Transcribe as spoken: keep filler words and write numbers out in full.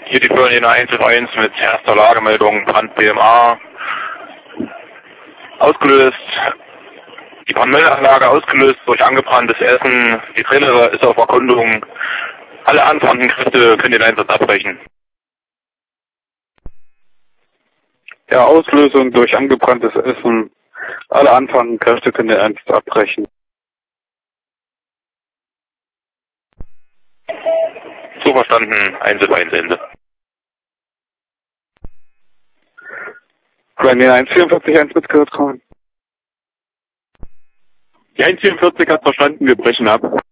Hier die Firma eins eins mit erster Lagemeldung, Brand B M A. Ausgelöst. Die Brandmeldeanlage ausgelöst durch angebranntes Essen. Die Trailer ist auf Erkundung. Alle anfahrenden Kräfte können den Einsatz abbrechen. Ja, Auslösung durch angebranntes Essen. Alle anfahrenden Kräfte können den Einsatz abbrechen. So verstanden, eins eins Ende. Ryanair eins vierundvierzig eins mitgehört kommen. Die eins vierundvierzig hat verstanden, wir brechen ab.